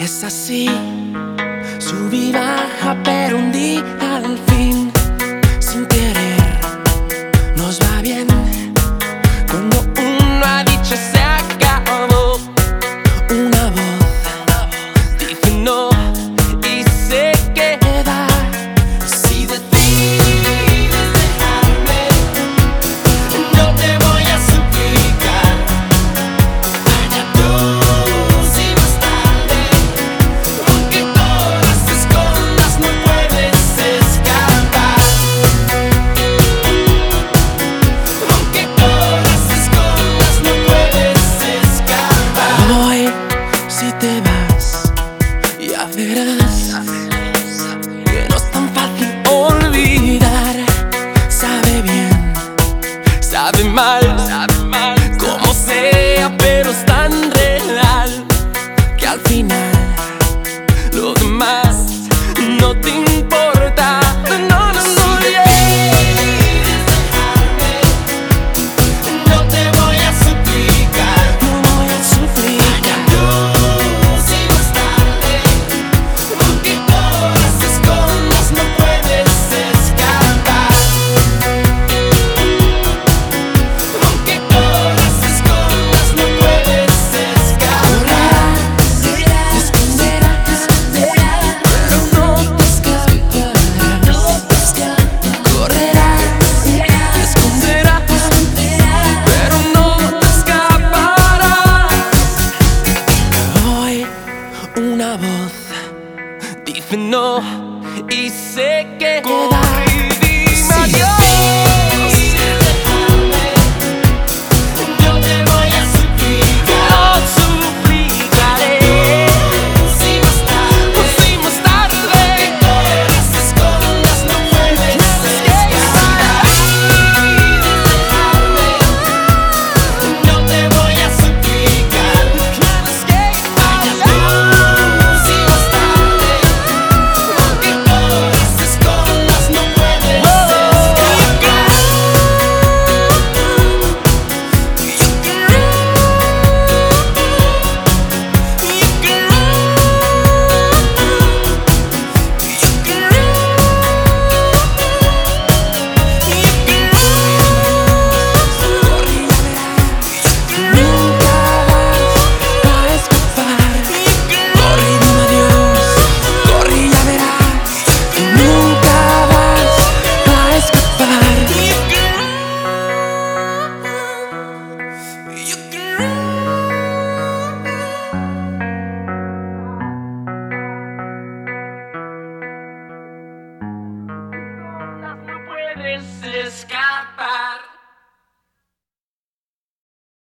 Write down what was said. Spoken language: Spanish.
Es así, sub y baja, pero un día al fin, sin querer, nos va bien. Cuando uno ha dicho se acabó, una voz dice no y se queda. Si decides dejarme, no te voy a suplicar. Allá tú, si más tarde, aunque todas te escondas, no puedes escapar. Aunque todas te escondas, no puedes escapar. Hoy, si te vas, ya verás que no es tan fácil olvidar. Sabe bien, sabe mal, como sea, pero es tan real que al final lo demás no te importa. No, no, no, yeah. No te voy a suplicar, no voy a suplicar. Tú, si más tarde, aunque todas te escondas, no puedes escapar. Aunque todas te escondas, no puedes escapar. Te esconderás, pero no te escaparás. Correrás, te esconderás, pero no te escaparás. Hoy una voz dice no y se queda. Dime adiós. No te voy a suplicar, no suplicaré. Si más tarde, aunque todas te escondas, no puedes escapar. No te voy a suplicar, allá tú, si más tarde, aunque todas te escondas, no puedes escapar. Nunca vas a escapar. Corre y dime adiós, corre y ya verás. Nunca vas a escapar. No puedes escapar.